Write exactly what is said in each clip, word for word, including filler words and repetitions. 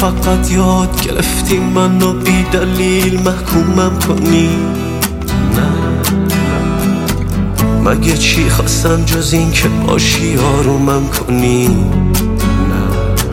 فقط یاد گرفتی منو بی دلیل محکومم کنی. نه مگه چی خواستم جز این که باشی آرومم کنی. نه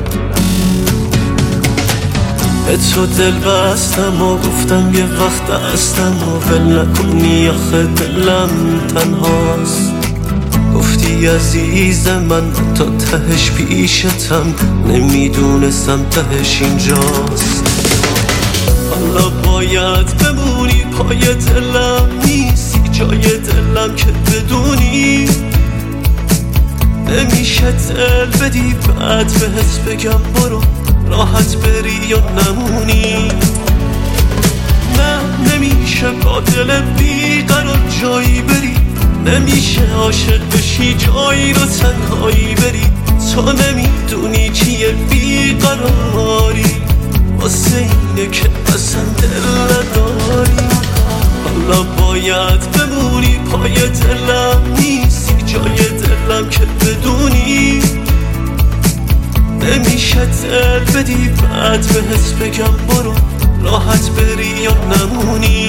به تو دل بستم و گفتم یه وقت هستم و ول نکنی. آخه دلم تنهاست، گفتی عزیز من تا تهش پیشتم، نمیدونستم تهش اینجاست. حالا باید بمونی پای دلم، نیستی جای دلم که بدونی. نمیشه دل بدی بعد بهت بگم برو راحت بری یا نمونی. نه نمیشه با دل بیقرار جایی بری، نمیشه عاشق بشی جایی رو تنهایی بری. تو نمیدونی چیه بیقراری، واسه اینه که اصلا دل نداری. حالا باید بمونی پای دلم، نیستی جای دلم که بدونی. نمیشه دل بدی بعد بهت بگم برو راحت بری یا نمونی.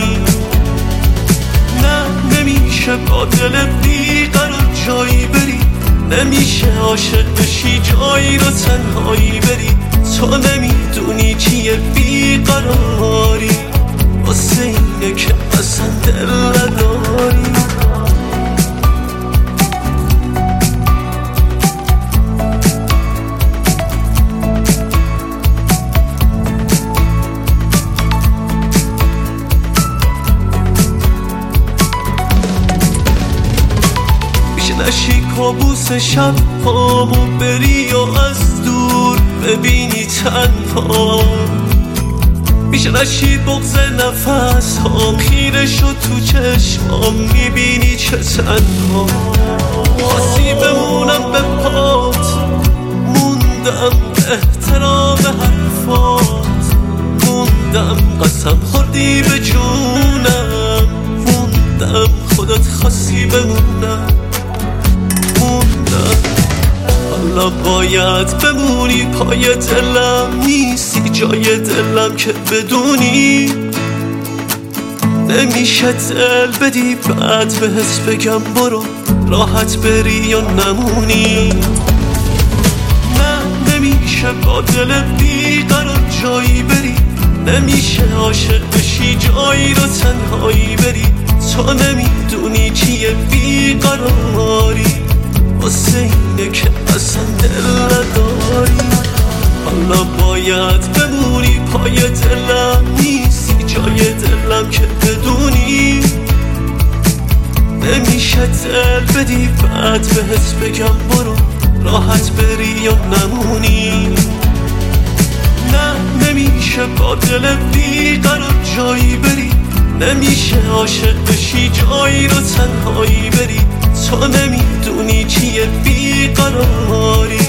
نه نمیشه با دل بیقرار جایی بری، نمیشه عاشق بشی جایی رو تنهایی بری. تو نمیدونی چیه بیقراری، واسه اینه که اصلا دل نداری. نشی کابوس شب هامو بری و از دور ببینی تنها. میشه نشی بغض نفس هام خیره شد تو چشمام، میبینی چه تنها. خواستی بمونم به پات، موندم احترام حرفات. موندم قسم خوردی به جونم، موندم خودت خواستی بمونم. حالا باید بمونی پای دلم، نیستی جای دلم که بدونی. نمیشه دل بدی بعد بهت بگم برو راحت بری یا نمونی. نه نمیشه با دل بیقرار جایی بری، نمیشه عاشق بشی جایی رو تنهایی بری. تو نمیدونی چیه بیقراری، واسه اینه که اصلا دل نداری. حالا باید بمونی پای دلم، نیستی جای دلم که بدونی. نمیشه دل بدی بعد بهت بگم برو راحت بری یا نمونی. نه نمیشه با دل بیقرار جایی بری، نمیشه عاشق بشی جایی رو تنهایی بری. تو نمیدونی چیه بیقراری،